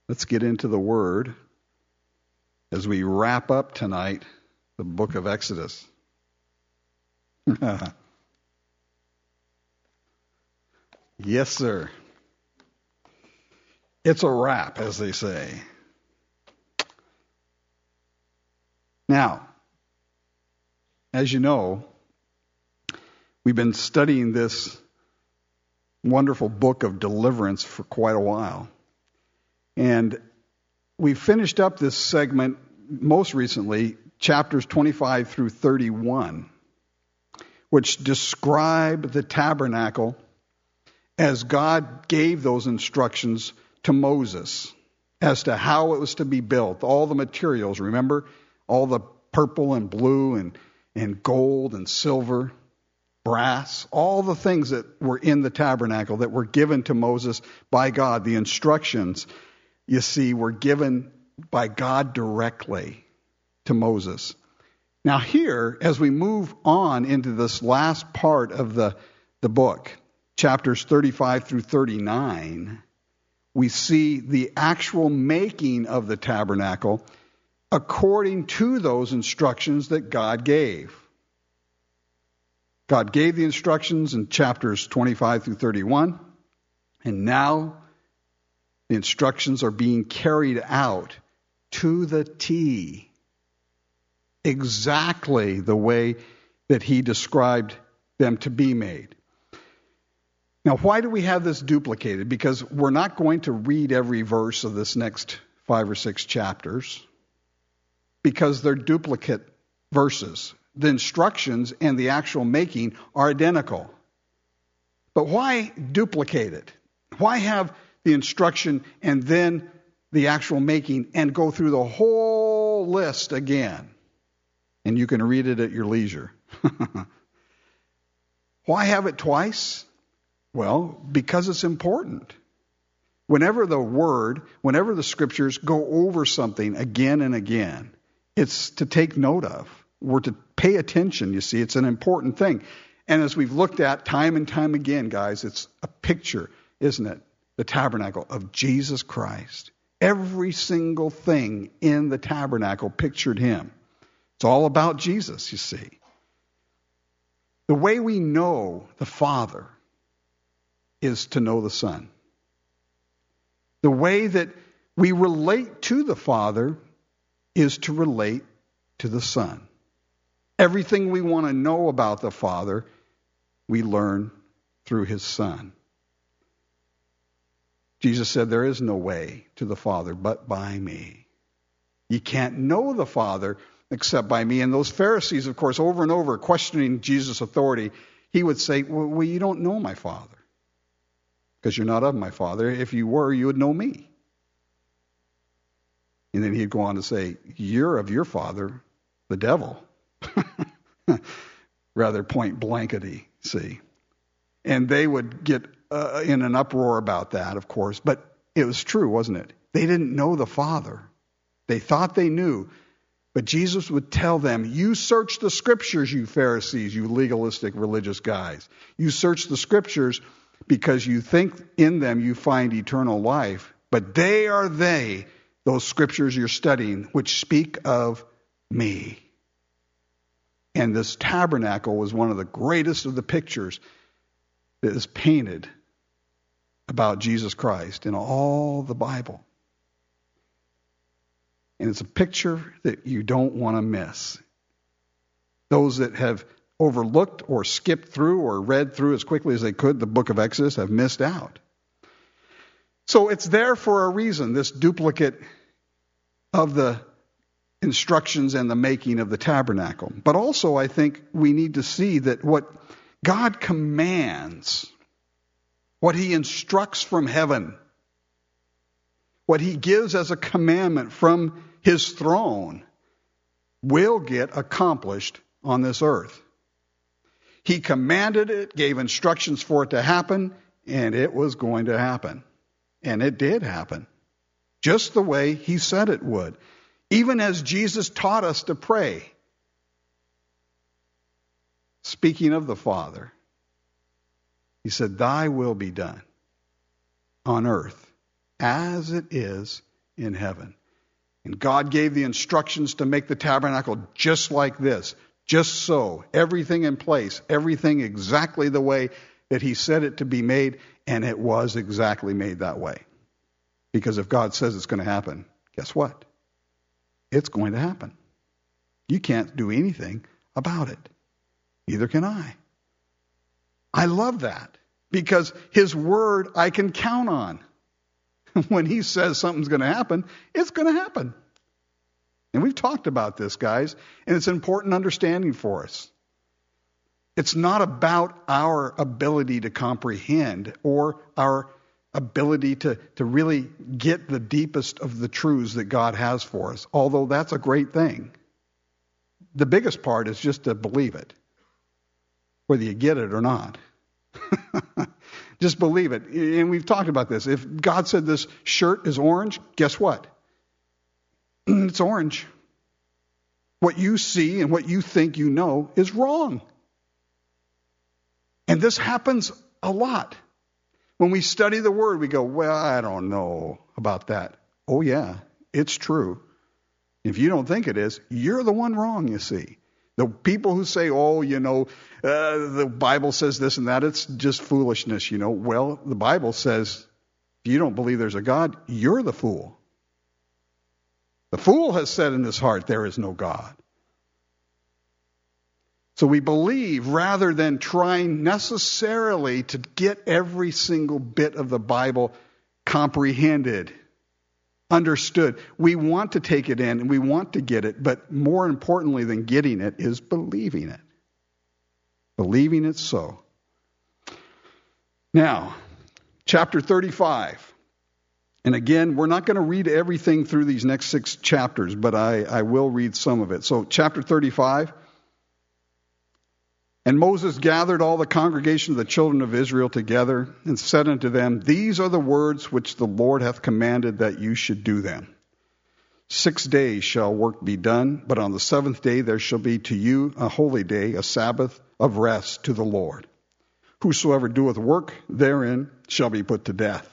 Let's get into the Word as we wrap up tonight the book of Exodus. Yes, sir. It's a wrap, as they say. Now, as you know, we've been studying this wonderful book of deliverance for quite a while. And we finished up this segment most recently, chapters 25 through 31, which describe the tabernacle as God gave those instructions to Moses as to how it was to be built. All the materials, remember? All the purple and blue and gold and silver, brass, all the things that were in the tabernacle that were given to Moses by God. The instructions, you see, were given by God directly to Moses. Now here, as we move on into this last part of the book, chapters 35 through 39, we see the actual making of the tabernacle according to those instructions that God gave. God gave the instructions in chapters 25 through 31, and now the instructions are being carried out to the T, exactly the way that he described them to be made. Now, why do we have this duplicated? Because we're not going to read every verse of this next 5 or 6 chapters, because they're duplicate verses. The instructions and the actual making are identical. But why duplicate it? Why have the instruction and then the actual making and go through the whole list again? And you can read it at your leisure. Why have it twice? Well, because it's important. Whenever the scriptures go over something again and again, it's to take note of. We're to pay attention, you see. It's an important thing. And as we've looked at time and time again, guys, it's a picture, isn't it? The tabernacle of Jesus Christ. Every single thing in the tabernacle pictured him. It's all about Jesus, you see. The way we know the Father is to know the Son. The way that we relate to the Father is to relate to the Son. Everything we want to know about the Father, we learn through his Son. Jesus said, there is no way to the Father but by me. You can't know the Father except by me. And those Pharisees, of course, over and over questioning Jesus' authority, he would say, well, you don't know my Father because you're not of my Father. If you were, you would know me. And then he'd go on to say, you're of your father, the devil. Rather point blankety, see. And they would get in an uproar about that, of course. But it was true, wasn't it? They didn't know the Father. They thought they knew. But Jesus would tell them, you search the scriptures, you Pharisees, you legalistic religious guys. You search the scriptures because you think in them you find eternal life. But they are those scriptures you're studying, which speak of me. And this tabernacle was one of the greatest of the pictures that is painted about Jesus Christ in all the Bible. And it's a picture that you don't want to miss. Those that have overlooked or skipped through or read through as quickly as they could the book of Exodus have missed out. So it's there for a reason, this duplicate of the instructions and the making of the tabernacle. But also I think we need to see that what God commands, what he instructs from heaven, what he gives as a commandment from his throne will get accomplished on this earth. He commanded it, gave instructions for it to happen, and it was going to happen. And it did happen, just the way he said it would. Even as Jesus taught us to pray. Speaking of the Father, he said, thy will be done on earth as it is in heaven. And God gave the instructions to make the tabernacle just like this. Just so. Everything in place. Everything exactly the way that he said it to be made. And it was exactly made that way. Because if God says it's going to happen, guess what? It's going to happen. You can't do anything about it. Neither can I. I love that. Because his word I can count on. When he says something's going to happen, it's going to happen. And we've talked about this, guys, and it's an important understanding for us. It's not about our ability to comprehend or our ability to really get the deepest of the truths that God has for us, although that's a great thing. The biggest part is just to believe it, whether you get it or not. Just believe it. And we've talked about this. If God said this shirt is orange, guess what? It's orange. What you see and what you think you know is wrong. And this happens a lot. When we study the Word, we go, well, I don't know about that. Oh, yeah, it's true. If you don't think it is, you're the one wrong, you see. The people who say, the Bible says this and that, it's just foolishness, Well, the Bible says, if you don't believe there's a God, you're the fool. The fool has said in his heart, there is no God. So we believe rather than trying necessarily to get every single bit of the Bible comprehended, understood. We want to take it in and we want to get it, but more importantly than getting it is believing it. Believing it so. Now, chapter 35. And again, we're not going to read everything through these next 6 chapters, but I will read some of it. So chapter 35. And Moses gathered all the congregation of the children of Israel together and said unto them, These are the words which the Lord hath commanded that you should do them. 6 days shall work be done, but on the 7th day there shall be to you a holy day, a Sabbath of rest to the Lord. Whosoever doeth work therein shall be put to death.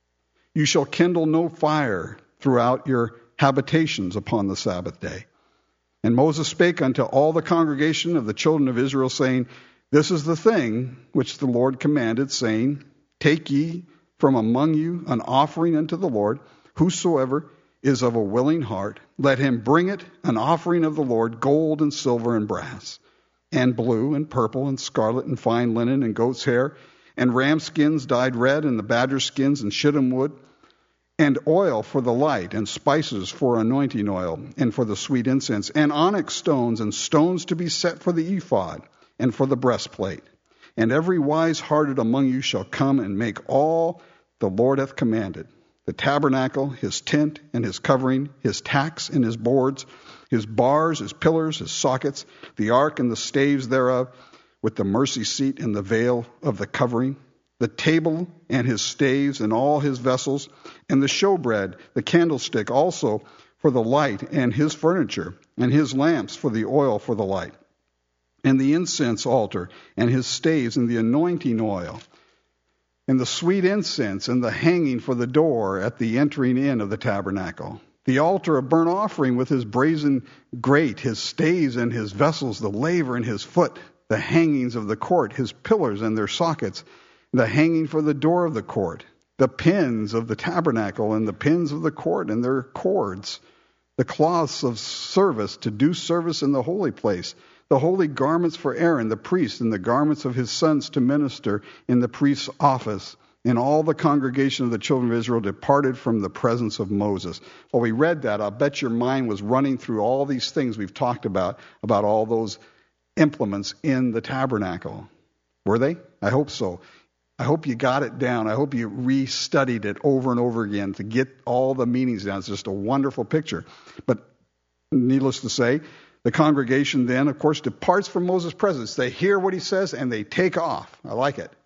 You shall kindle no fire throughout your habitations upon the Sabbath day. And Moses spake unto all the congregation of the children of Israel, saying, This is the thing which the Lord commanded, saying, Take ye from among you an offering unto the Lord. Whosoever is of a willing heart, let him bring it, an offering of the Lord, gold and silver and brass, and blue and purple and scarlet and fine linen and goat's hair, and ram skins dyed red, and the badger skins and shittim wood, and oil for the light, and spices for anointing oil, and for the sweet incense, and onyx stones, and stones to be set for the ephod, and for the breastplate. And every wise-hearted among you shall come and make all the Lord hath commanded, the tabernacle, his tent, and his covering, his tacks and his boards, his bars, his pillars, his sockets, the ark and the staves thereof, with the mercy seat and the veil of the covering, the table and his staves and all his vessels, and the showbread, the candlestick also for the light, and his furniture, and his lamps for the oil for the light, and the incense altar, and his staves, and the anointing oil, and the sweet incense, and the hanging for the door at the entering in of the tabernacle, the altar of burnt offering with his brazen grate, his staves and his vessels, the laver and his foot, the hangings of the court, his pillars and their sockets, the hanging for the door of the court, the pins of the tabernacle and the pins of the court and their cords, the cloths of service to do service in the holy place, the holy garments for Aaron the priest, and the garments of his sons to minister in the priest's office. And all the congregation of the children of Israel departed from the presence of Moses. While we read that, I'll bet your mind was running through all these things we've talked about all those implements in the tabernacle. Were they? I hope so. I hope you got it down. I hope you re-studied it over and over again to get all the meanings down. It's just a wonderful picture. But needless to say, the congregation then, of course, departs from Moses' presence. They hear what he says and they take off. I like it.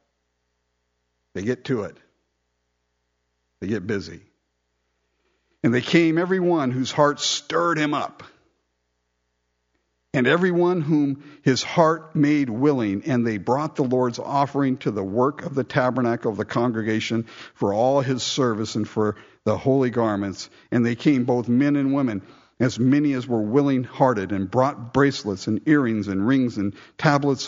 They get to it. They get busy. And they came, every one whose heart stirred him up. and everyone whom his heart made willing, and they brought the Lord's offering to the work of the tabernacle of the congregation for all his service and for the holy garments. And they came, both men and women, as many as were willing-hearted, and brought bracelets and earrings and rings and tablets.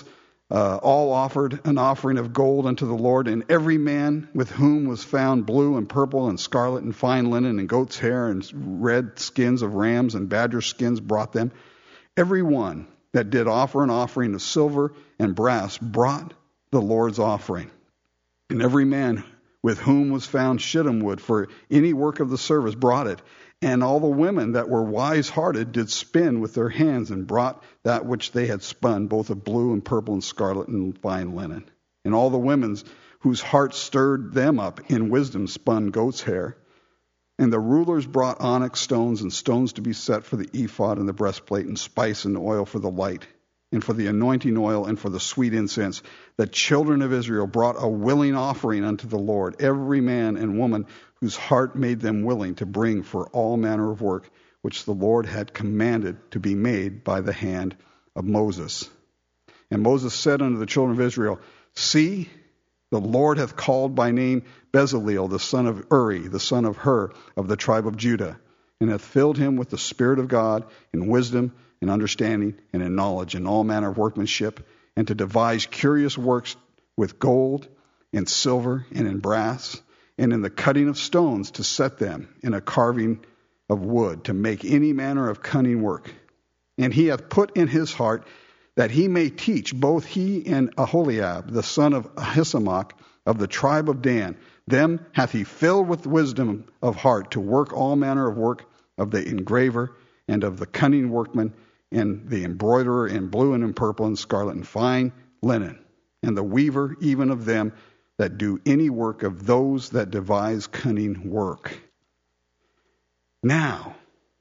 All offered an offering of gold unto the Lord, and every man with whom was found blue and purple and scarlet and fine linen and goat's hair and red skins of rams and badger skins brought them. Every one that did offer an offering of silver and brass brought the Lord's offering. And every man with whom was found shittim wood for any work of the service brought it. And all the women that were wise-hearted did spin with their hands, and brought that which they had spun, both of blue and purple and scarlet and fine linen. And all the women whose hearts stirred them up in wisdom spun goat's hair. And the rulers brought onyx stones and stones to be set for the ephod and the breastplate, and spice and oil for the light, and for the anointing oil, and for the sweet incense. The children of Israel brought a willing offering unto the Lord, every man and woman whose heart made them willing to bring for all manner of work, which the Lord had commanded to be made by the hand of Moses. And Moses said unto the children of Israel, See, the Lord hath called by name Bezaleel, the son of Uri, the son of Hur, of the tribe of Judah, and hath filled him with the Spirit of God in wisdom and understanding and in knowledge and all manner of workmanship, and to devise curious works with gold and silver and in brass, and in the cutting of stones to set them, in a carving of wood, to make any manner of cunning work. And he hath put in his heart that he may teach both he and Aholiab, the son of Ahisamach, of the tribe of Dan. Them hath he filled with wisdom of heart to work all manner of work of the engraver and of the cunning workman, and the embroiderer in blue and in purple and scarlet and fine linen, and the weaver even of them that do any work of those that devise cunning work. Now,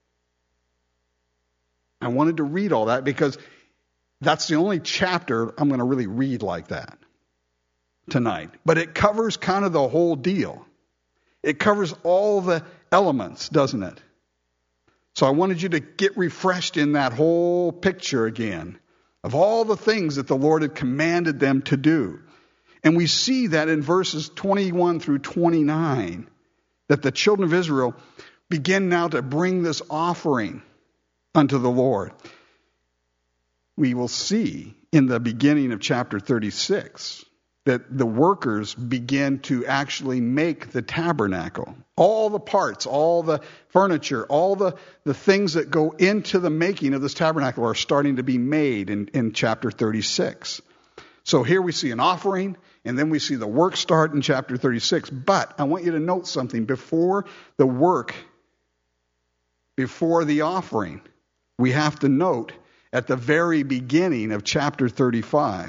I wanted to read all that because that's the only chapter I'm going to really read like that tonight. But it covers kind of the whole deal. It covers all the elements, doesn't it? So I wanted you to get refreshed in that whole picture again of all the things that the Lord had commanded them to do. And we see that in verses 21 through 29, that the children of Israel begin now to bring this offering unto the Lord. We will see in the beginning of chapter 36 that the workers begin to actually make the tabernacle. All the parts, all the furniture, all the things that go into the making of this tabernacle are starting to be made in chapter 36. So here we see an offering, and then we see the work start in chapter 36. But I want you to note something. Before the work, before the offering, we have to note at the very beginning of chapter 35,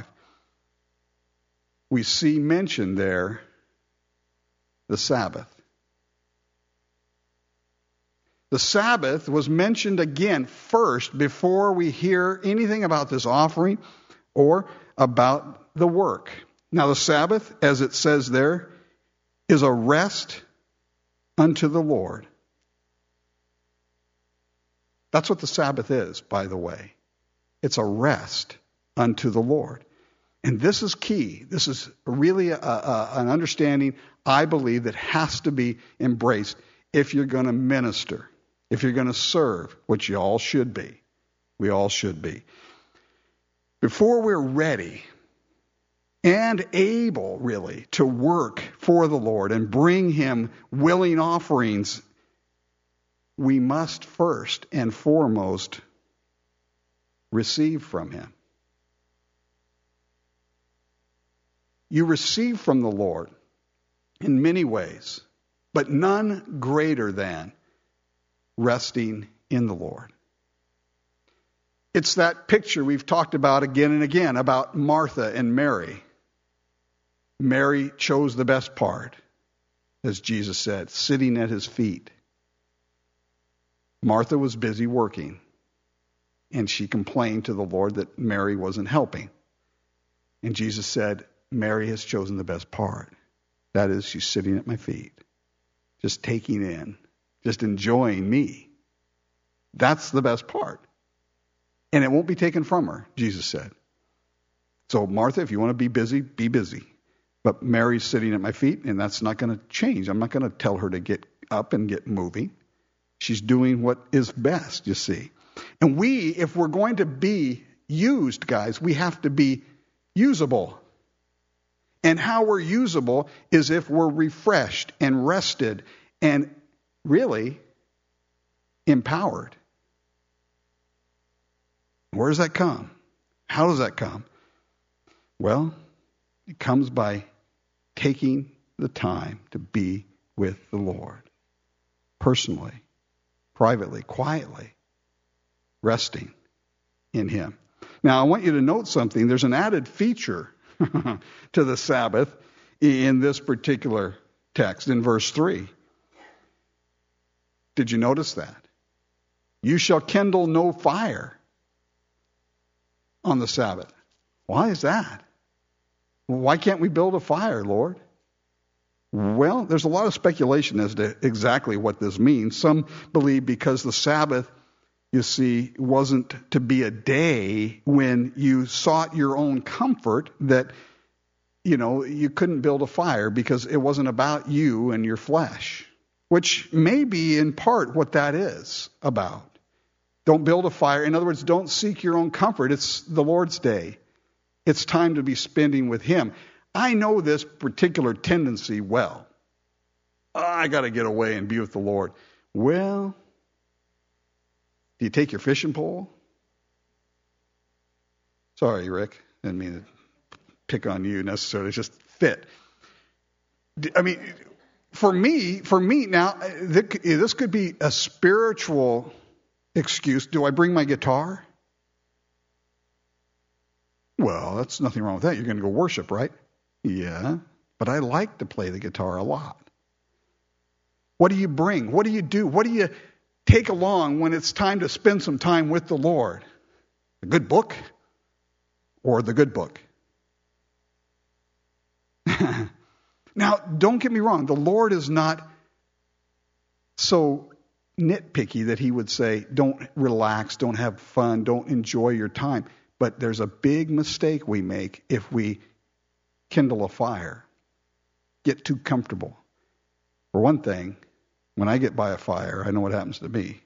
we see mentioned there the Sabbath. The Sabbath was mentioned again first before we hear anything about this offering or about the work. Now the Sabbath, as it says there, is a rest unto the Lord. That's what the Sabbath is, by the way. It's a rest unto the Lord. And this is key. This is really an understanding, I believe, that has to be embraced if you're going to minister, if you're going to serve, which you all should be. We all should be. Before we're ready and able, really, to work for the Lord and bring Him willing offerings, we must first and foremost receive from Him. You receive from the Lord in many ways, but none greater than resting in the Lord. It's that picture we've talked about again and again about Martha and Mary. Mary chose the best part, as Jesus said, sitting at His feet. Martha was busy working, and she complained to the Lord that Mary wasn't helping. And Jesus said, Mary has chosen the best part. That is, she's sitting at my feet, just taking in, just enjoying me. That's the best part. And it won't be taken from her, Jesus said. So Martha, if you want to be busy, be busy. But Mary's sitting at my feet, and that's not going to change. I'm not going to tell her to get up and get moving. She's doing what is best, you see. And we, if we're going to be used, guys, we have to be usable. And how we're usable is if we're refreshed and rested and really empowered. Where does that come? How does that come? Well, it comes by taking the time to be with the Lord. Personally, privately, quietly, resting in Him. Now, I want you to note something. There's an added feature to the Sabbath in this particular text, in verse 3. Did you notice that? You shall kindle no fire on the Sabbath. Why is that? Why can't we build a fire, Lord? Well, there's a lot of speculation as to exactly what this means. Some believe because the Sabbath, you see, wasn't to be a day when you sought your own comfort, that, you couldn't build a fire because it wasn't about you and your flesh, which may be in part what that is about. Don't build a fire. In other words, don't seek your own comfort. It's the Lord's day. It's time to be spending with Him. I know this particular tendency well. I got to get away and be with the Lord. Well, do you take your fishing pole? Sorry, Rick. Didn't mean to pick on you necessarily. It's just fit. I mean, for me now, this could be a spiritual excuse. Do I bring my guitar? Well, that's nothing wrong with that. You're going to go worship, right? Yeah, but I like to play the guitar a lot. What do you bring? What do you do? What do you take along when it's time to spend some time with the Lord? A good book or the good book? Now, don't get me wrong. The Lord is not so nitpicky that He would say, don't relax, don't have fun, don't enjoy your time. But there's a big mistake we make if we kindle a fire, get too comfortable. For one thing, when I get by a fire, I know what happens to me.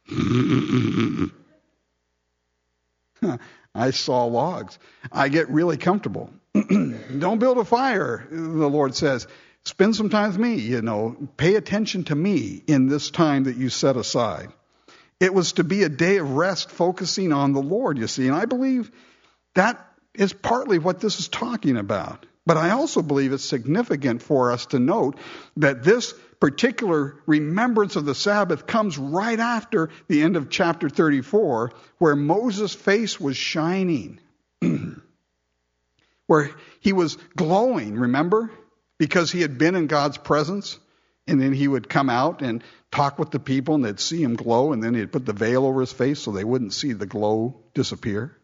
I saw logs. I get really comfortable. Don't build a fire, the Lord says. Spend some time with me, pay attention to me in this time that you set aside. It was to be a day of rest, focusing on the Lord, you see. And I believe that is partly what this is talking about. But I also believe it's significant for us to note that this particular remembrance of the Sabbath comes right after the end of chapter 34, where Moses' face was shining, where he was glowing, remember? Because he had been in God's presence, and then he would come out and talk with the people, and they'd see him glow, and then he'd put the veil over his face so they wouldn't see the glow disappear.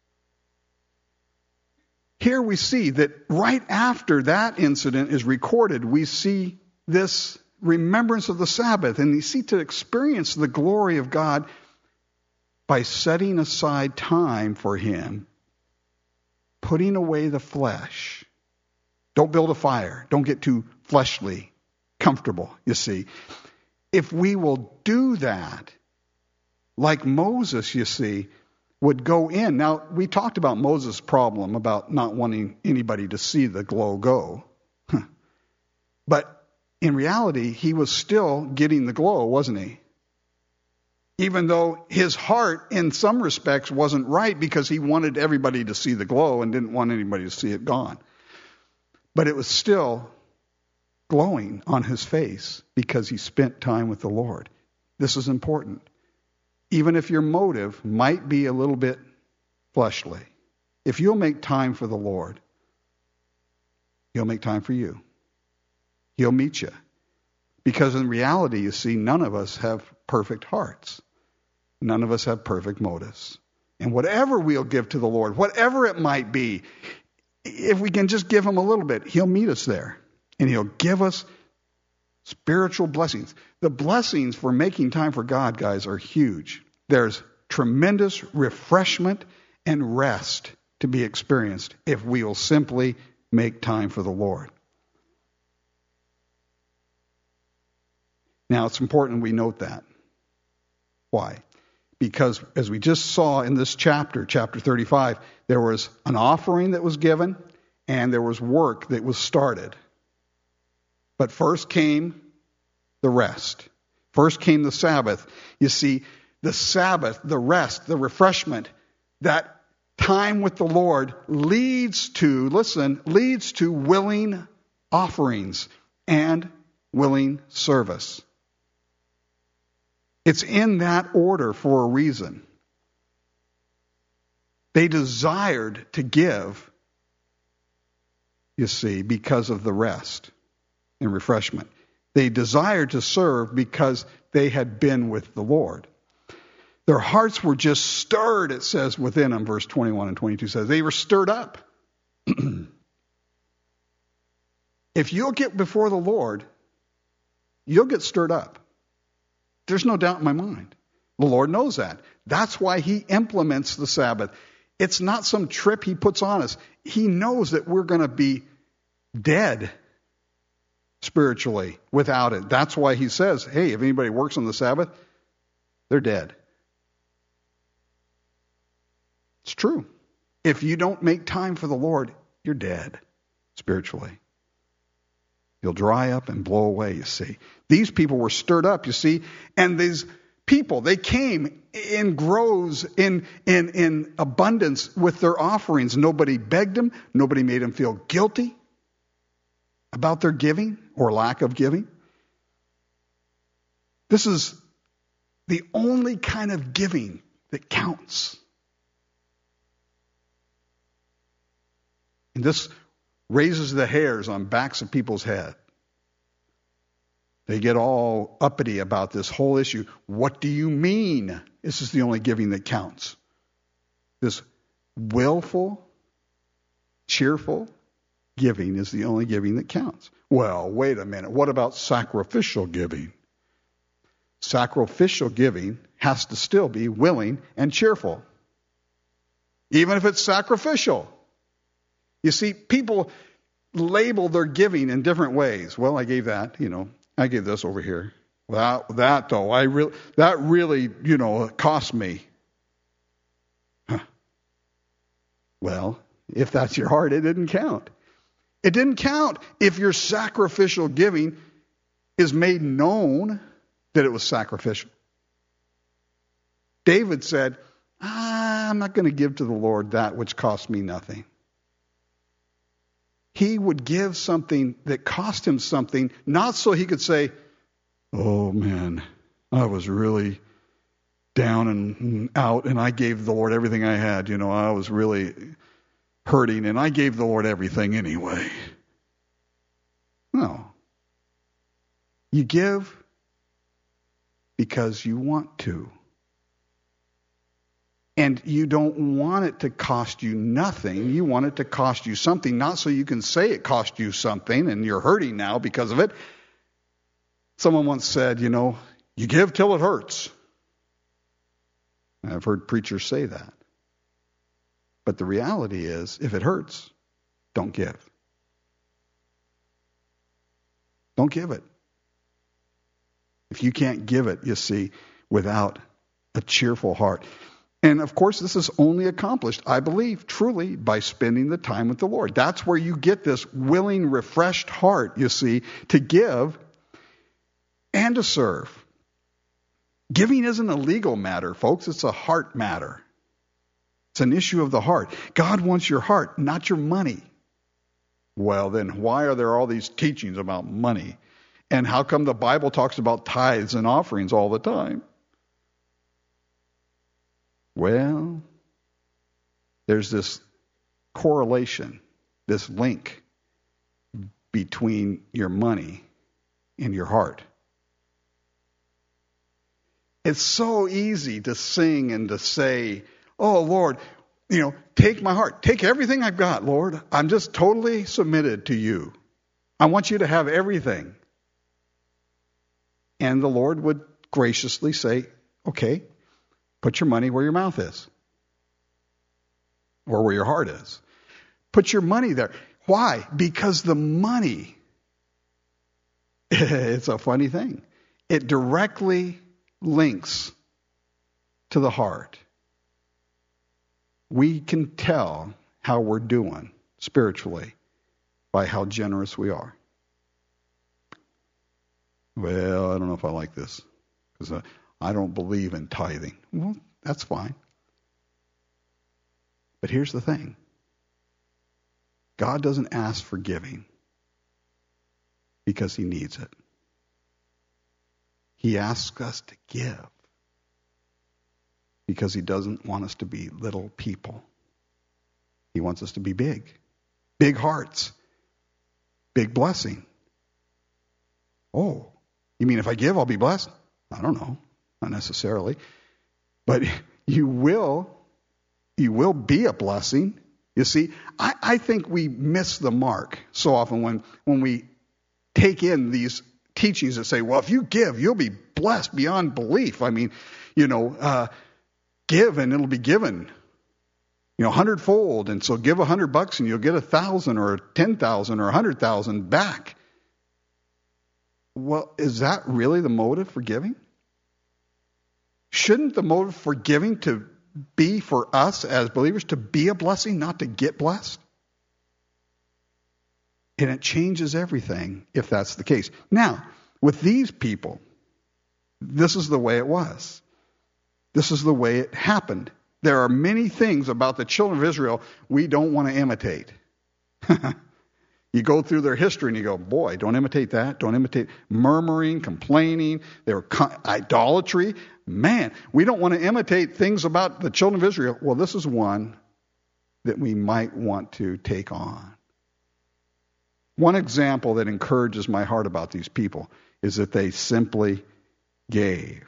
Here we see that right after that incident is recorded, we see this remembrance of the Sabbath, and you see to experience the glory of God by setting aside time for Him, putting away the flesh. Don't build a fire. Don't get too fleshly, comfortable, you see. If we will do that, like Moses, you see, would go in. Now, we talked about Moses' problem about not wanting anybody to see the glow go. But in reality, he was still getting the glow, wasn't he? Even though his heart, in some respects, wasn't right because he wanted everybody to see the glow and didn't want anybody to see it gone. But it was still glowing on his face because he spent time with the Lord. This is important. Even if your motive might be a little bit fleshly, if you'll make time for the Lord, He'll make time for you. He'll meet you. Because in reality, you see, none of us have perfect hearts. None of us have perfect motives. And whatever we'll give to the Lord, whatever it might be, if we can just give Him a little bit, He'll meet us there. And He'll give us spiritual blessings. The blessings for making time for God, guys, are huge. There's tremendous refreshment and rest to be experienced if we will simply make time for the Lord. Now, it's important we note that. Why? Because as we just saw in this chapter 35, there was an offering that was given and there was work that was started. But first came the rest. First came the Sabbath. You see, the Sabbath, the rest, the refreshment, that time with the Lord leads to willing offerings and willing service. It's in that order for a reason. They desired to give, you see, because of the rest and refreshment. They desired to serve because they had been with the Lord. Their hearts were just stirred, it says within them, verse 21 and 22 says. They were stirred up. If you'll get before the Lord, you'll get stirred up. There's no doubt in my mind. The Lord knows that. That's why He implements the Sabbath. It's not some trip He puts on us. He knows that we're going to be dead spiritually without it. That's why He says, hey, if anybody works on the Sabbath, they're dead. It's true. If you don't make time for the Lord, you're dead spiritually. You'll dry up and blow away, you see. These people were stirred up, you see. And these people, they came in groves, in abundance with their offerings. Nobody begged them. Nobody made them feel guilty about their giving or lack of giving. This is the only kind of giving that counts. And this raises the hairs on backs of people's head. They get all uppity about this whole issue. What do you mean? This is the only giving that counts. This willful, cheerful giving is the only giving that counts. Well, wait a minute. What about sacrificial giving? Sacrificial giving has to still be willing and cheerful, even if it's sacrificial. You see, people label their giving in different ways. Well, I gave that, I gave this over here. That though, that really, cost me. Huh. Well, if that's your heart, it didn't count. It didn't count if your sacrificial giving is made known that it was sacrificial. David said, I'm not going to give to the Lord that which cost me nothing. He would give something that cost him something, not so he could say, oh man, I was really down and out and I gave the Lord everything I had. I was really hurting and I gave the Lord everything anyway. No. You give because you want to. And you don't want it to cost you nothing. You want it to cost you something, not so you can say it cost you something and you're hurting now because of it. Someone once said, you give till it hurts. I've heard preachers say that. But the reality is, if it hurts, don't give. Don't give it. If you can't give it, you see, without a cheerful heart. And of course, this is only accomplished, I believe, truly by spending the time with the Lord. That's where you get this willing, refreshed heart, you see, to give and to serve. Giving isn't a legal matter, folks. It's a heart matter. It's an issue of the heart. God wants your heart, not your money. Well, then why are there all these teachings about money? And how come the Bible talks about tithes and offerings all the time? Well, there's this correlation, this link between your money and your heart. It's so easy to sing and to say, oh, Lord, take my heart. Take everything I've got, Lord. I'm just totally submitted to you. I want you to have everything. And the Lord would graciously say, okay, Put your money where your mouth is. Or where your heart is. Put your money there. Why? Because the money, it's a funny thing. It directly links to the heart. We can tell how we're doing spiritually by how generous we are. Well, I don't know if I like this because I don't believe in tithing. Well, that's fine. But here's the thing. God doesn't ask for giving because he needs it. He asks us to give because he doesn't want us to be little people. He wants us to be big. Big hearts. Big blessing. Oh, you mean if I give, I'll be blessed? I don't know. Not necessarily. But you will be a blessing. You see, I think we miss the mark so often when we take in these teachings that say, well, if you give, you'll be blessed beyond belief. I mean, give and it'll be given, 100-fold. And so give $100 and you'll get 1,000 or 10,000 or 100,000 back. Well, is that really the motive for giving? Shouldn't the motive for giving to be for us as believers to be a blessing, not to get blessed? And it changes everything if that's the case. Now, with these people, this is the way it was. This is the way it happened. There are many things about the children of Israel we don't want to imitate. You go through their history and you go, boy, don't imitate that. Don't imitate murmuring, complaining. They were idolatry. Man, we don't want to imitate things about the children of Israel. Well, this is one that we might want to take on. One example that encourages my heart about these people is that they simply gave.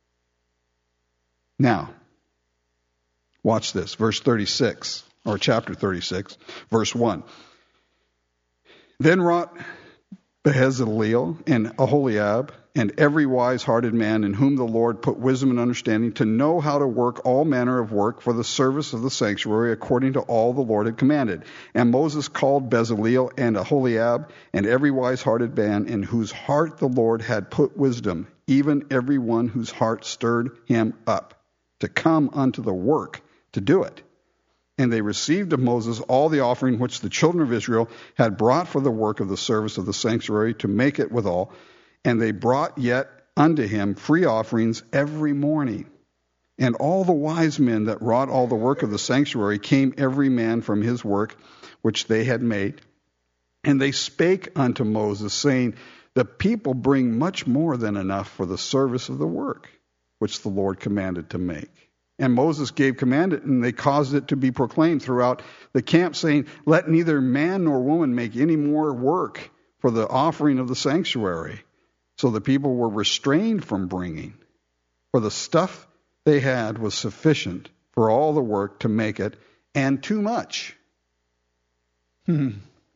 Now, watch this. Verse 36, or chapter 36, verse 1. Then wrought Bezaleel and Aholiab and every wise-hearted man in whom the Lord put wisdom and understanding to know how to work all manner of work for the service of the sanctuary according to all the Lord had commanded. And Moses called Bezaleel and Aholiab and every wise-hearted man in whose heart the Lord had put wisdom, even every one whose heart stirred him up to come unto the work to do it. And they received of Moses all the offering which the children of Israel had brought for the work of the service of the sanctuary to make it withal. And they brought yet unto him free offerings every morning. And all the wise men that wrought all the work of the sanctuary came every man from his work which they had made. And they spake unto Moses, saying, the people bring much more than enough for the service of the work which the Lord commanded to make. And Moses gave command, and they caused it to be proclaimed throughout the camp, saying, let neither man nor woman make any more work for the offering of the sanctuary. So the people were restrained from bringing, for the stuff they had was sufficient for all the work to make it, and too much. Well,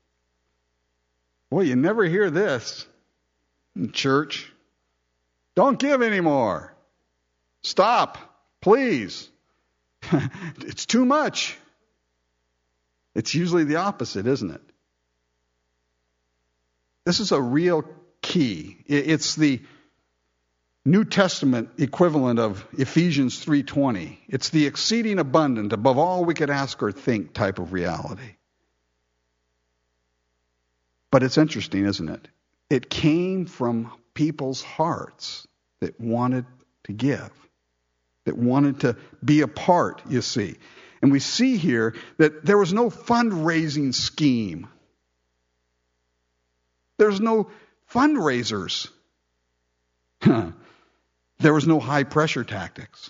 you never hear this in church. Don't give anymore. Stop. Please. It's too much. It's usually the opposite, isn't it? This is a real key. It's the New Testament equivalent of Ephesians 3:20. It's the exceeding abundant, above all we could ask or think type of reality. But it's interesting, isn't it? It came from people's hearts that wanted to give, that wanted to be a part, you see. And we see here that there was no fundraising scheme. There's no fundraisers. There was no high pressure tactics.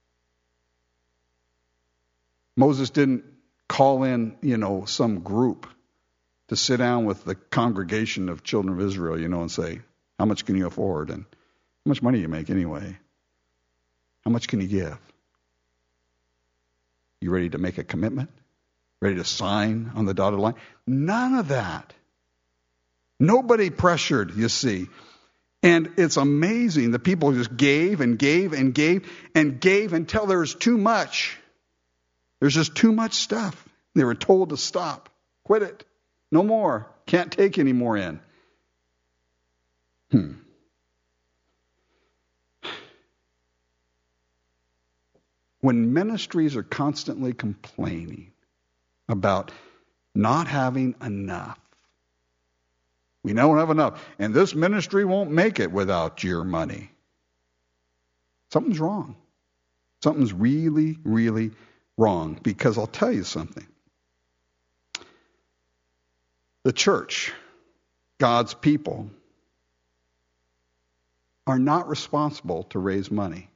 Moses didn't call in, some group to sit down with the congregation of children of Israel, and say, how much can you afford? And how much money do you make anyway? How much can you give? You ready to make a commitment? Ready to sign on the dotted line? None of that. Nobody pressured, you see. And it's amazing. The people just gave and gave and gave and gave until there was too much. There's just too much stuff. They were told to stop. Quit it. No more. Can't take any more in. When ministries are constantly complaining about not having enough, we don't have enough, and this ministry won't make it without your money, something's wrong. Something's really, really wrong. Because I'll tell you something. The church, God's people, are not responsible to raise money.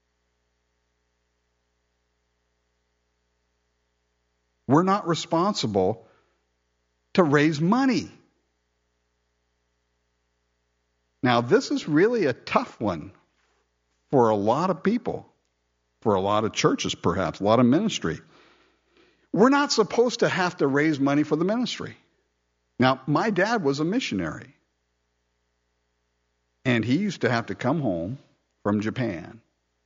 We're not responsible to raise money. Now, this is really a tough one for a lot of people, for a lot of churches perhaps, a lot of ministry. We're not supposed to have to raise money for the ministry. Now, my dad was a missionary, and he used to have to come home from Japan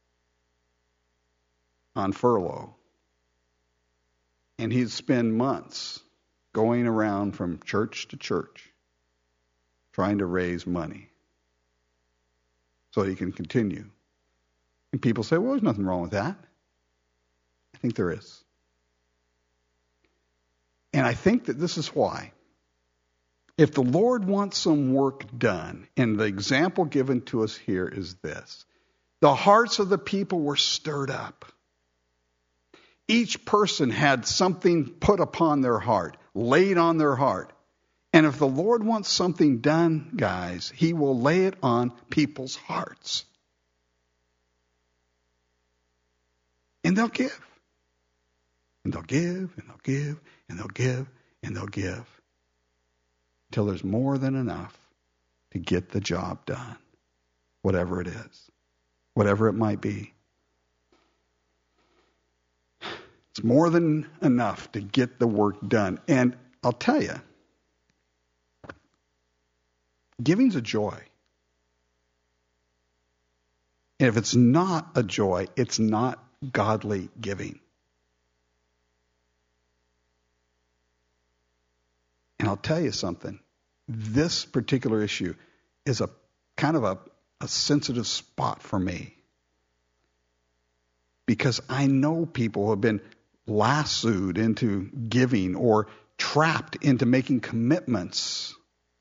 on furlough. And he'd spend months going around from church to church trying to raise money so he can continue. And people say, well, there's nothing wrong with that. I think there is. And I think that this is why. If the Lord wants some work done, and the example given to us here is this: the hearts of the people were stirred up. Each person had something put upon their heart, laid on their heart. And if the Lord wants something done, guys, he will lay it on people's hearts. And they'll give. And they'll give, and they'll give, and they'll give, and they'll give. Until there's more than enough to get the job done. Whatever it is. Whatever it might be. It's more than enough to get the work done. And I'll tell you, giving's a joy. And if it's not a joy, it's not godly giving. And I'll tell you something. This particular issue is a kind of a sensitive spot for me. Because I know people who have been lassoed into giving or trapped into making commitments.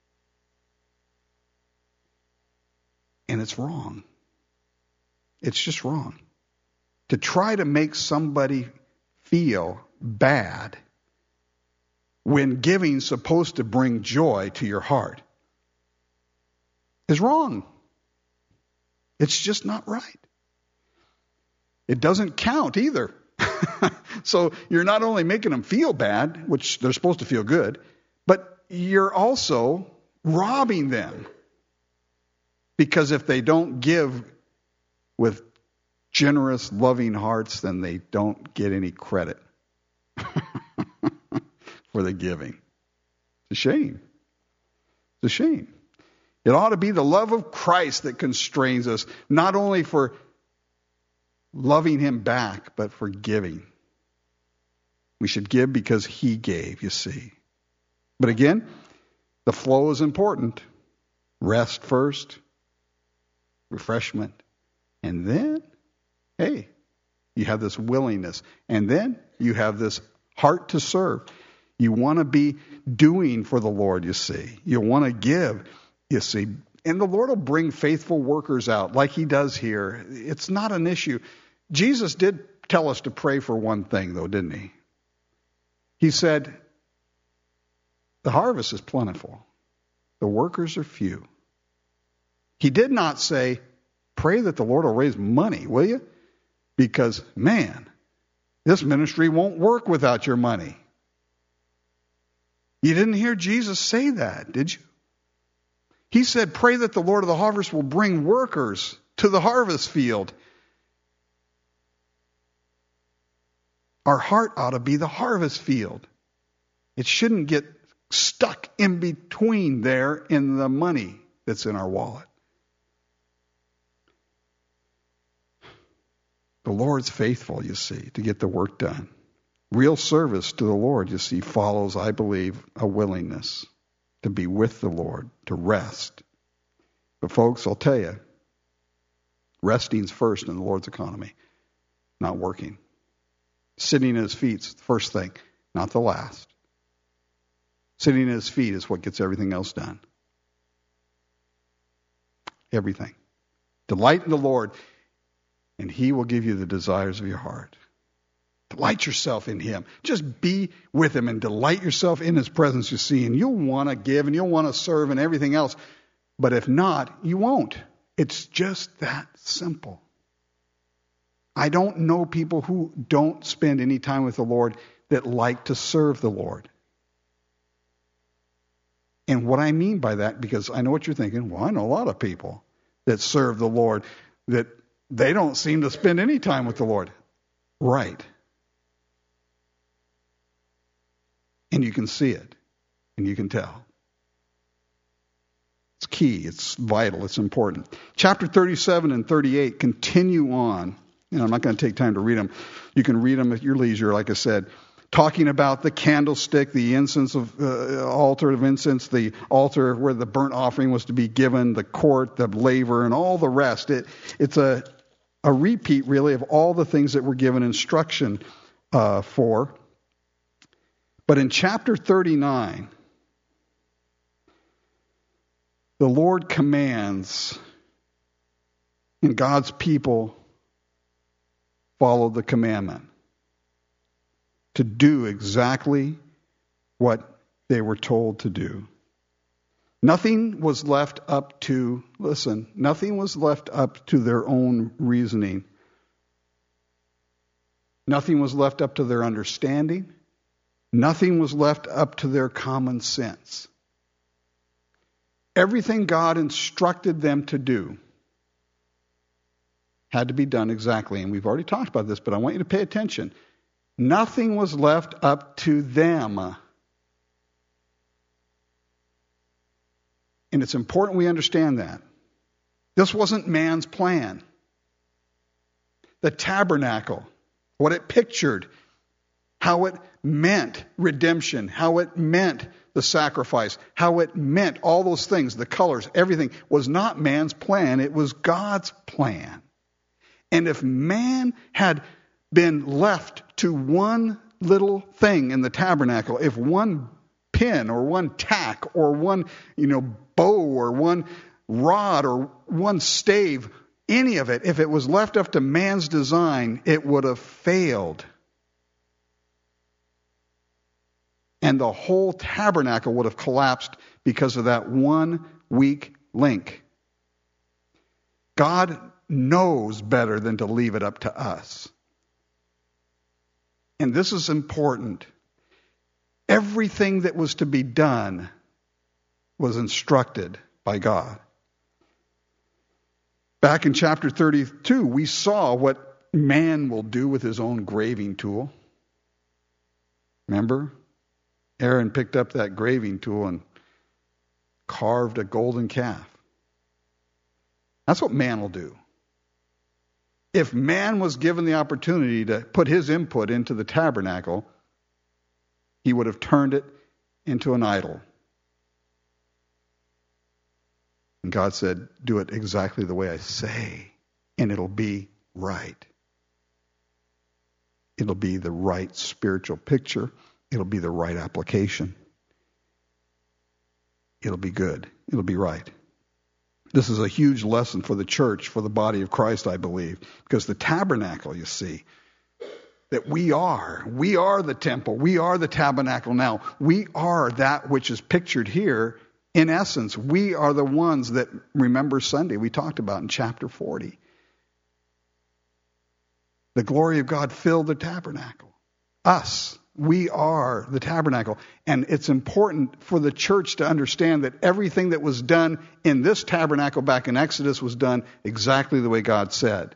And it's wrong. It's just wrong. To try to make somebody feel bad when giving's supposed to bring joy to your heart is wrong. It's just not right. It doesn't count either. So you're not only making them feel bad, which they're supposed to feel good, but you're also robbing them. Because if they don't give with generous, loving hearts, then they don't get any credit for the giving. It's a shame. It's a shame. It ought to be the love of Christ that constrains us, not only for loving him back, but for giving. We should give because he gave, you see. But again, the flow is important. Rest first, refreshment, and then, hey, you have this willingness, and then you have this heart to serve. You want to be doing for the Lord, you see. You want to give, you see. And the Lord will bring faithful workers out like he does here. It's not an issue. Jesus did tell us to pray for one thing, though, didn't he? He said, the harvest is plentiful. The workers are few. He did not say, pray that the Lord will raise money, will you? Because, man, this ministry won't work without your money. You didn't hear Jesus say that, did you? He said, pray that the Lord of the harvest will bring workers to the harvest field. Our heart ought to be the harvest field. It shouldn't get stuck in between there in the money that's in our wallet. The Lord's faithful, you see, to get the work done. Real service to the Lord, you see, follows, I believe, a willingness to be with the Lord, to rest. But folks, I'll tell you, resting's first in the Lord's economy, not working. Sitting at his feet's the first thing, not the last. Sitting at his feet is what gets everything else done. Everything. Delight in the Lord, and he will give you the desires of your heart. Delight yourself in him. Just be with him and delight yourself in his presence, you see. And you'll want to give and you'll want to serve and everything else. But if not, you won't. It's just that simple. I don't know people who don't spend any time with the Lord that like to serve the Lord. And what I mean by that, because I know what you're thinking, well, I know a lot of people that serve the Lord that they don't seem to spend any time with the Lord. Right. And you can see it, and you can tell. It's key, it's vital, it's important. Chapter 37 and 38 continue on. I'm not going to take time to read them. You can read them at your leisure, like I said. Talking about the candlestick, the incense of altar of incense, the altar where the burnt offering was to be given, the court, the laver, and all the rest. It's a repeat, really, of all the things that were given instruction for. But in chapter 39, the Lord commands, and God's people followed the commandment to do exactly what they were told to do. Nothing was left up to, nothing was left up to their own reasoning. Nothing was left up to their understanding. Nothing was left up to their common sense. Everything God instructed them to do had to be done exactly. And we've already talked about this, but I want you to pay attention. Nothing was left up to them. And it's important we understand that. This wasn't man's plan. The tabernacle, what it pictured, how it meant redemption, how it meant the sacrifice, how it meant all those things, the colors, everything was not man's plan. It was God's plan. And if man had been left to one little thing in the tabernacle, if one pin or one tack or one, bow or one rod or one stave, any of it, if it was left up to man's design, it would have failed. And the whole tabernacle would have collapsed because of that one weak link. God knows better than to leave it up to us. And this is important. Everything that was to be done was instructed by God. Back in chapter 32, we saw what man will do with his own graving tool. Remember? Aaron picked up that graving tool and carved a golden calf. That's what man will do. If man was given the opportunity to put his input into the tabernacle, he would have turned it into an idol. And God said, do it exactly the way I say, and it'll be right. It'll be the right spiritual picture. It'll be the right application. It'll be good. It'll be right. This is a huge lesson for the church, for the body of Christ, I believe, because the tabernacle, you see, that we are the temple. We are the tabernacle now. We are that which is pictured here. In essence, we are the ones that, remember Sunday, we talked about in chapter 40. The glory of God filled the tabernacle. Us. We are the tabernacle. And it's important for the church to understand that everything that was done in this tabernacle back in Exodus was done exactly the way God said.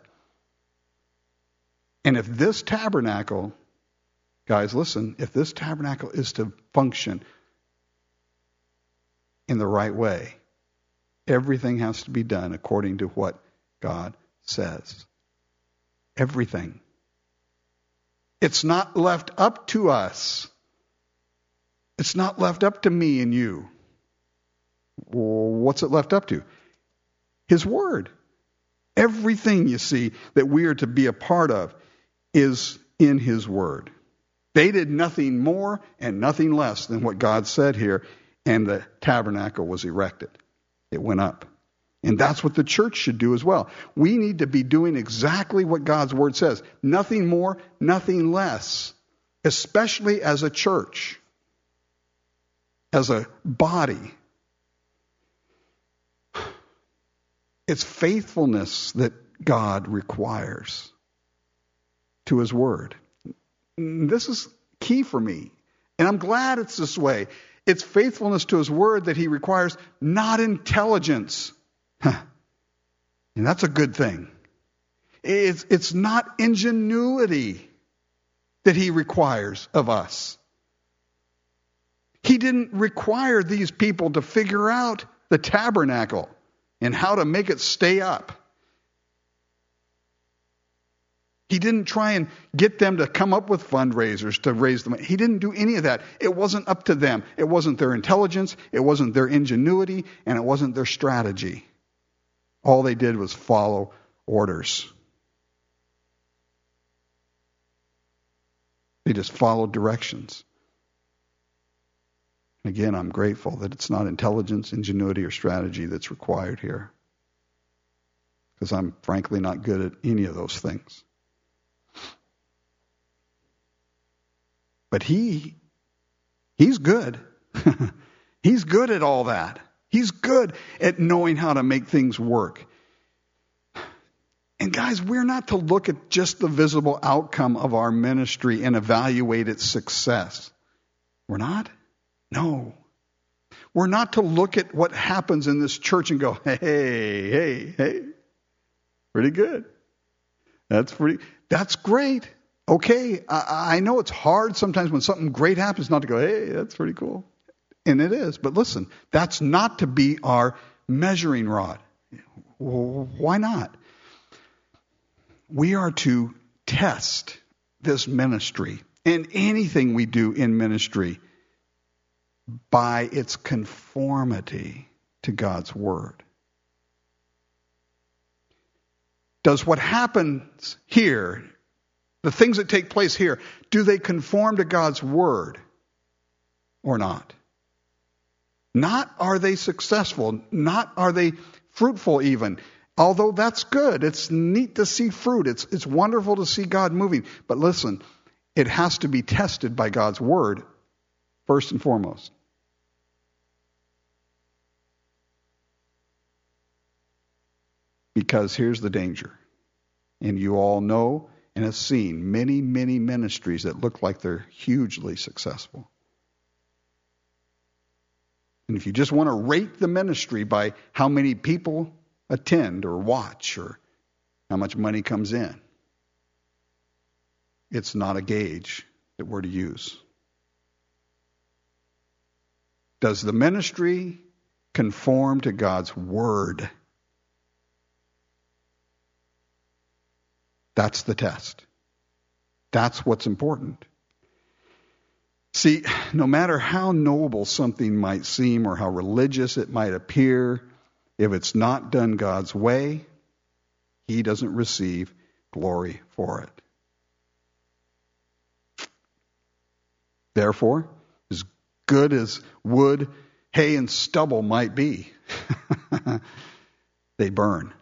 And if this tabernacle, guys, listen, if this tabernacle is to function in the right way, everything has to be done according to what God says. everything. It's not left up to us. It's not left up to me and you. Well, what's it left up to? His Word. Everything, you see, that we are to be a part of is in His Word. They did nothing more and nothing less than what God said here, and the tabernacle was erected. It went up. And that's what the church should do as well. We need to be doing exactly what God's Word says. Nothing more, nothing less. Especially as a church. As a body. It's faithfulness that God requires to His Word. This is key for me. And I'm glad it's this way. It's faithfulness to His Word that He requires, not intelligence. And that's a good thing. It's not ingenuity that He requires of us. He didn't require these people to figure out the tabernacle and how to make it stay up. He didn't try and get them to come up with fundraisers to raise them. He didn't do any of that. It wasn't up to them. It wasn't their intelligence. It wasn't their ingenuity. And it wasn't their strategy. All they did was follow orders. They just followed directions. Again, I'm grateful that it's not intelligence, ingenuity, or strategy that's required here. Because I'm frankly not good at any of those things. But He's good. He's good at all that. He's good at knowing how to make things work. And guys, we're not to look at just the visible outcome of our ministry and evaluate its success. We're not? No. We're not to look at what happens in this church and go, hey, pretty good. That's great. Okay, I know it's hard sometimes when something great happens not to go, hey, that's pretty cool. And it is. But listen, that's not to be our measuring rod. Why not? We are to test this ministry and anything we do in ministry by its conformity to God's Word. Does what happens here, the things that take place here, do they conform to God's Word or not? Not are they successful, not are they fruitful even. Although that's good. It's neat to see fruit. It's wonderful to see God moving. But listen, it has to be tested by God's Word first and foremost. Because here's the danger. And you all know and have seen many, many ministries that look like they're hugely successful. And if you just want to rate the ministry by how many people attend or watch or how much money comes in, it's not a gauge that we're to use. Does the ministry conform to God's Word? That's the test. That's what's important. See, no matter how noble something might seem or how religious it might appear, if it's not done God's way, He doesn't receive glory for it. Therefore, as good as wood, hay, and stubble might be, they burn.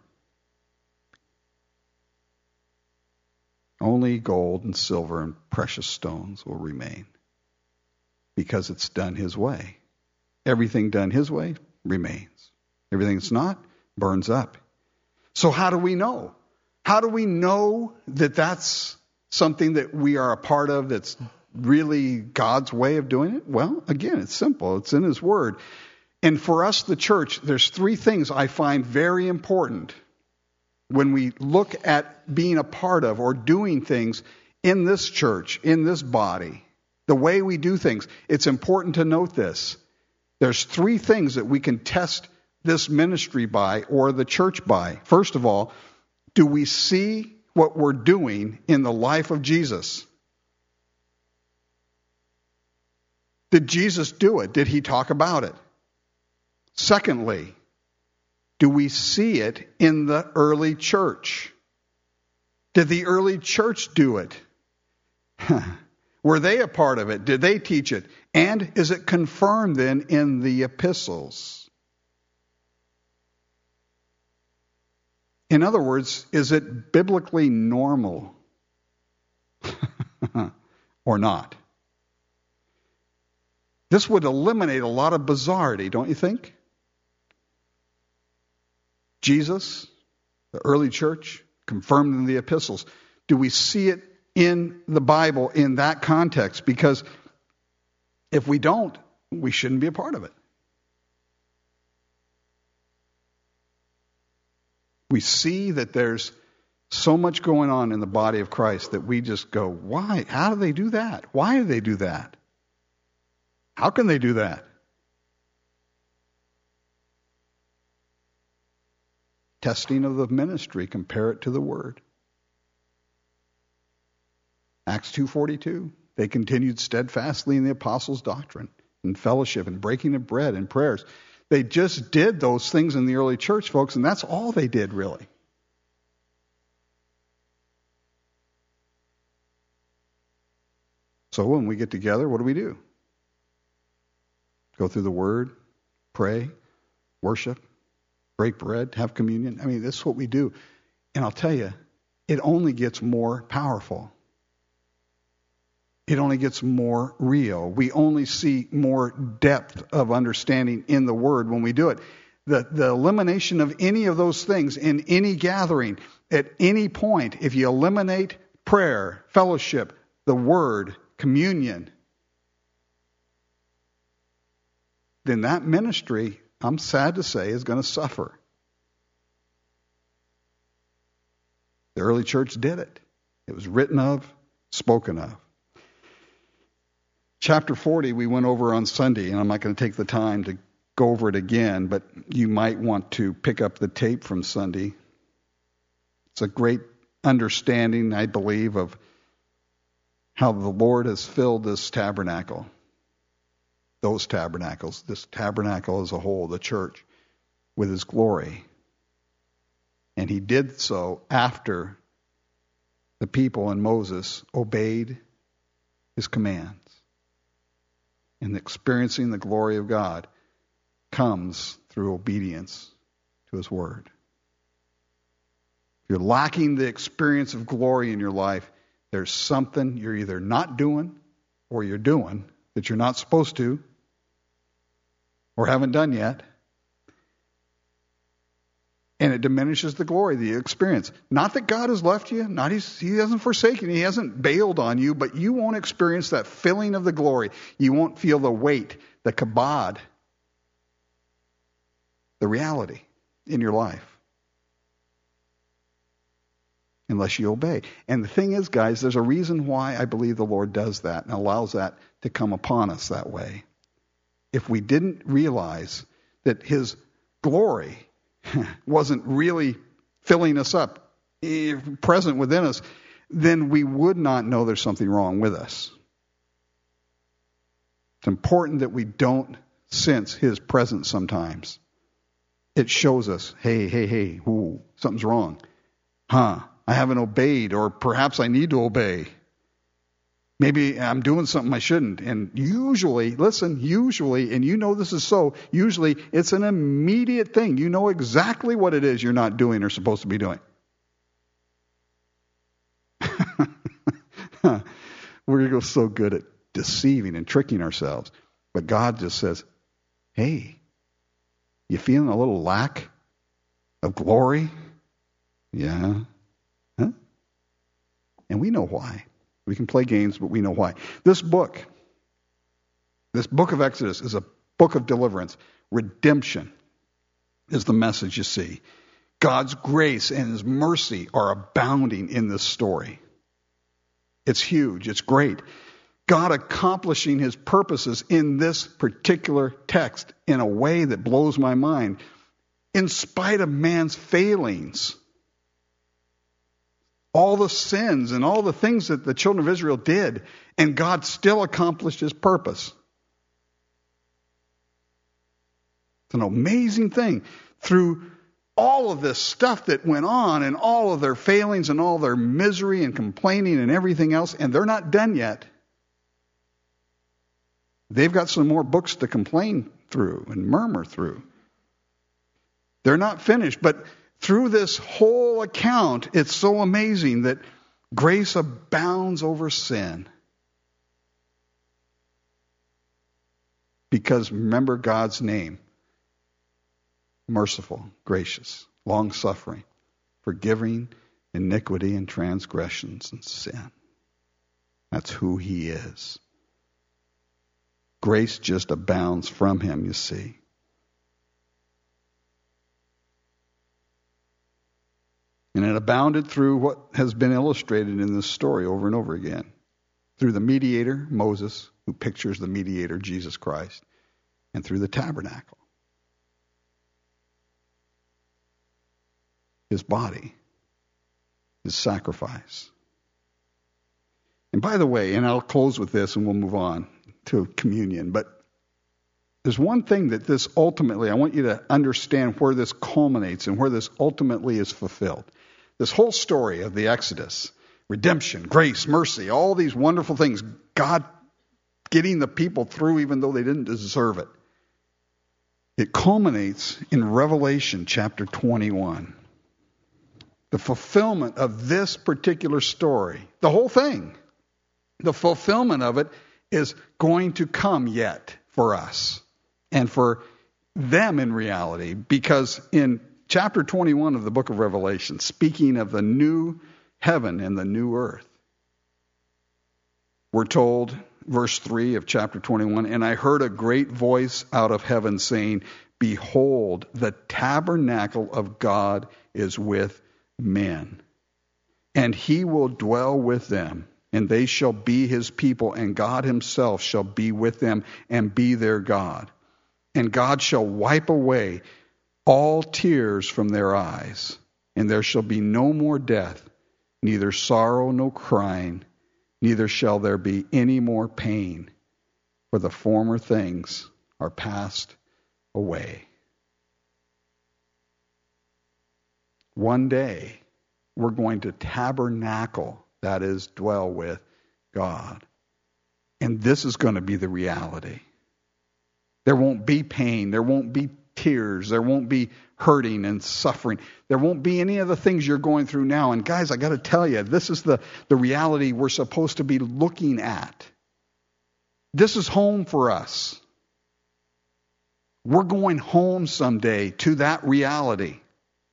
Only gold and silver and precious stones will remain because it's done His way. Everything done His way remains. Everything that's not burns up. So how do we know? How do we know that that's something that we are a part of that's really God's way of doing it? Well, again, it's simple. It's in His Word. And for us, the church, there's three things I find very important when we look at being a part of or doing things in this church, in this body, the way we do things. It's important to note this. There's three things that we can test this ministry by or the church by. First of all, do we see what we're doing in the life of Jesus? Did Jesus do it? Did he talk about it? Secondly, do we see it in the early church? Did the early church do it? Were they a part of it? Did they teach it? And is it confirmed then in the epistles? In other words, is it biblically normal or not? This would eliminate a lot of bizarrety, don't you think? Jesus, the early church, confirmed in the epistles. Do we see it in the Bible in that context? Because if we don't, we shouldn't be a part of it. We see that there's so much going on in the body of Christ that we just go, why? How do they do that? Why do they do that? How can they do that? Testing of the ministry, compare it to the word. Acts 2:42, they continued steadfastly in the apostles' doctrine, in fellowship, and breaking of bread, and prayers. They just did those things in the early church, folks, and that's all they did, really. So when we get together, what do? Go through the Word, pray, worship, break bread, have communion. I mean, this is what we do. And I'll tell you, it only gets more powerful. It only gets more real. We only see more depth of understanding in the Word when we do it. The elimination of any of those things in any gathering, at any point, if you eliminate prayer, fellowship, the Word, communion, then that ministry, I'm sad to say, is going to suffer. The early church did it. It was written of, spoken of. Chapter 40 we went over on Sunday, and I'm not going to take the time to go over it again, but you might want to pick up the tape from Sunday. It's a great understanding, I believe, of how the Lord has filled this tabernacle. Those tabernacles, this tabernacle as a whole, the church, with his glory. And he did so after the people and Moses obeyed his commands. And experiencing the glory of God comes through obedience to his word. If you're lacking the experience of glory in your life, there's something you're either not doing or you're doing that you're not supposed to or haven't done yet. And it diminishes the glory that you experience. Not that God has left you, he hasn't forsaken you, he hasn't bailed on you, but you won't experience that filling of the glory. You won't feel the weight, the kabod, the reality in your life. Unless you obey. And the thing is, guys, there's a reason why I believe the Lord does that and allows that to come upon us that way. If we didn't realize that his glory wasn't really filling us up, present within us, then we would not know there's something wrong with us. It's important that we don't sense his presence sometimes. It shows us, hey, ooh, something's wrong. I haven't obeyed, or perhaps I need to obey. Maybe I'm doing something I shouldn't. And usually, and you know this is so, usually it's an immediate thing. You know exactly what it is you're not doing or supposed to be doing. We're so good at deceiving and tricking ourselves. But God just says, hey, you feeling a little lack of glory? Yeah. Huh? And we know why. We can play games, but we know why. This book of Exodus is a book of deliverance. Redemption is the message you see. God's grace and his mercy are abounding in this story. It's huge. It's great. God accomplishing his purposes in this particular text in a way that blows my mind. In spite of man's failings. all the sins and all the things that the children of Israel did, and God still accomplished his purpose. It's an amazing thing. Through all of this stuff that went on and all of their failings and all their misery and complaining and everything else, and they're not done yet. They've got some more books to complain through and murmur through. They're not finished, but through this whole account, it's so amazing that grace abounds over sin. Because remember God's name. Merciful, gracious, long-suffering, forgiving iniquity and transgressions and sin. That's who he is. Grace just abounds from him, you see. And it abounded through what has been illustrated in this story over and over again. Through the mediator, Moses, who pictures the mediator, Jesus Christ, and through the tabernacle. His body, his sacrifice. And by the way, and I'll close with this and we'll move on to communion, but there's one thing that this ultimately, I want you to understand where this culminates and where this ultimately is fulfilled. This whole story of the Exodus, redemption, grace, mercy, all these wonderful things, God getting the people through even though they didn't deserve it. It culminates in Revelation chapter 21. The fulfillment of this particular story, the whole thing, the fulfillment of it is going to come yet for us and for them in reality, because in chapter 21 of the book of Revelation, speaking of the new heaven and the new earth, we're told, verse 3 of chapter 21, and I heard a great voice out of heaven saying, behold, the tabernacle of God is with men, and he will dwell with them, and they shall be his people, and God himself shall be with them and be their God. And God shall wipe away all tears from their eyes, and there shall be no more death, neither sorrow nor crying, neither shall there be any more pain, for the former things are passed away. One day, we're going to tabernacle, that is, dwell with God. And this is going to be the reality. There won't be pain. There won't be tears. There won't be hurting and suffering. There won't be any of the things you're going through now. And guys, I got to tell you, this is the reality we're supposed to be looking at. This is home for us. We're going home someday to that reality.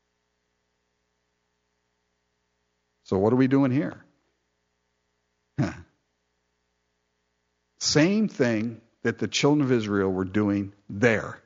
So what are we doing here? Same thing that the children of Israel were doing there.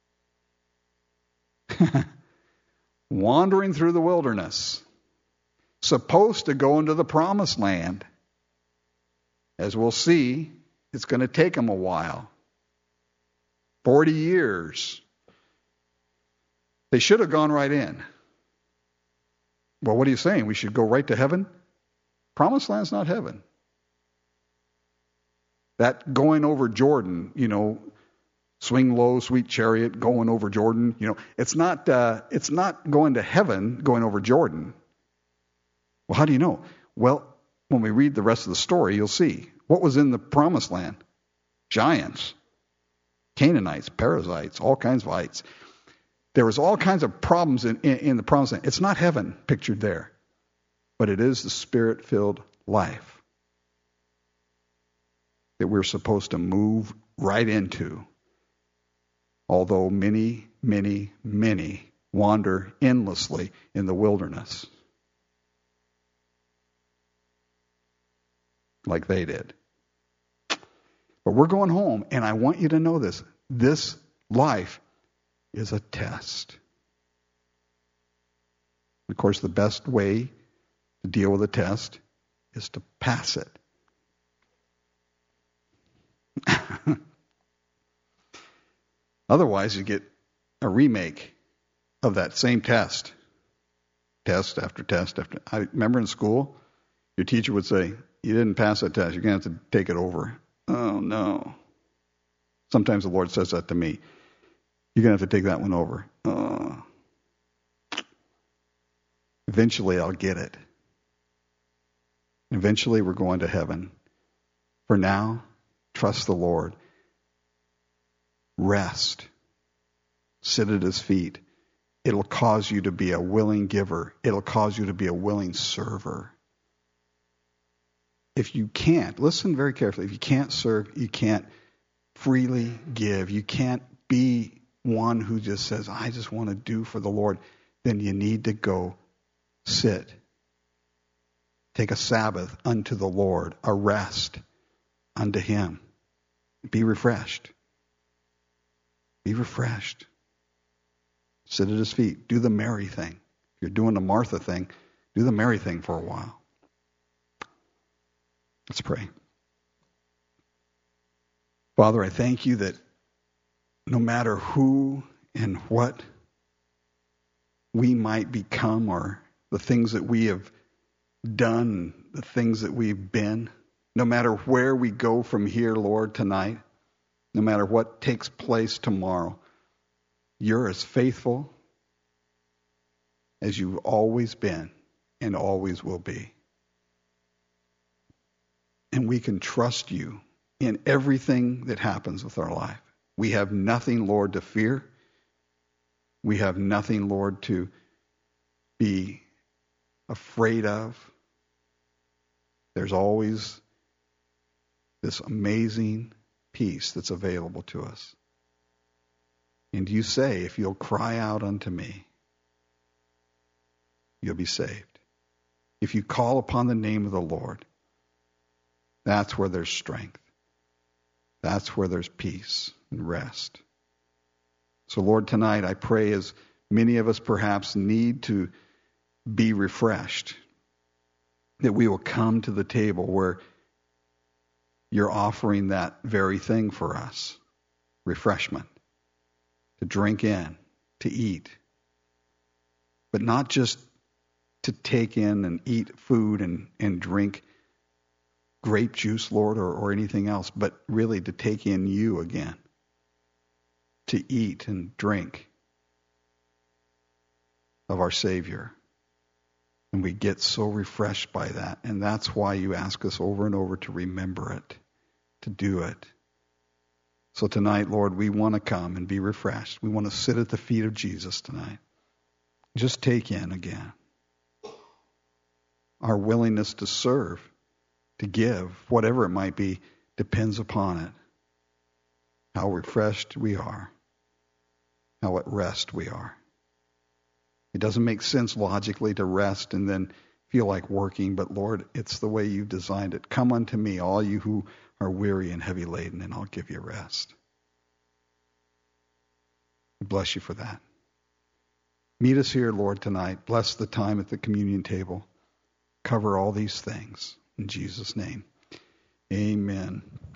Wandering through the wilderness. Supposed to go into the promised land. As we'll see, it's going to take them a while. 40 years. They should have gone right in. Well, what are you saying? We should go right to heaven? Promised land's not heaven. That going over Jordan, swing low, sweet chariot, going over Jordan, it's not going to heaven, going over Jordan. Well, how do you know? Well, when we read the rest of the story, you'll see. What was in the promised land? Giants, Canaanites, Perizzites, all kinds of ites. There was all kinds of problems in the promised land. It's not heaven pictured there, but it is the Spirit-filled life that we're supposed to move right into. Although many, many, many wander endlessly in the wilderness, like they did. But we're going home, and I want you to know this. This life is a test. Of course, the best way to deal with a test is to pass it. Otherwise, you get a remake of that same test test after test after. I remember in school, your teacher would say, "You didn't pass that test. You're going to have to take it over." Oh no. Sometimes the Lord says that to me. You're going to have to take that one over. Eventually, I'll get it. Eventually, we're going to heaven. For now, trust the Lord. Rest. Sit at His feet. It'll cause you to be a willing giver. It'll cause you to be a willing server. If you can't, listen very carefully, if you can't serve, you can't freely give, you can't be one who just says, I just want to do for the Lord, then you need to go sit. Take a Sabbath unto the Lord, a rest unto Him. Be refreshed. Be refreshed. Sit at His feet. Do the Mary thing. If you're doing the Martha thing, do the Mary thing for a while. Let's pray. Father, I thank you that no matter who and what we might become, or the things that we have done, the things that we've been, no matter where we go from here, Lord, tonight, no matter what takes place tomorrow, you're as faithful as you've always been and always will be. And we can trust you in everything that happens with our life. We have nothing, Lord, to fear. We have nothing, Lord, to be afraid of. There's always this amazing peace that's available to us. And you say, if you'll cry out unto me, you'll be saved. If you call upon the name of the Lord, that's where there's strength. That's where there's peace and rest. So, Lord, tonight I pray, as many of us perhaps need to be refreshed, that we will come to the table where you're offering that very thing for us, refreshment, to drink in, to eat, but not just to take in and eat food and drink grape juice, Lord, or anything else, but really to take in you again, to eat and drink of our Savior. And we get so refreshed by that. And that's why you ask us over and over to remember it, to do it. So tonight, Lord, we want to come and be refreshed. We want to sit at the feet of Jesus tonight. Just take in again our willingness to serve, to give, whatever it might be, depends upon it. How refreshed we are. How at rest we are. It doesn't make sense logically to rest and then feel like working, but Lord, it's the way you've designed it. Come unto me, all you who are weary and heavy laden, and I'll give you rest. We bless you for that. Meet us here, Lord, tonight. Bless the time at the communion table. Cover all these things. In Jesus' name, amen.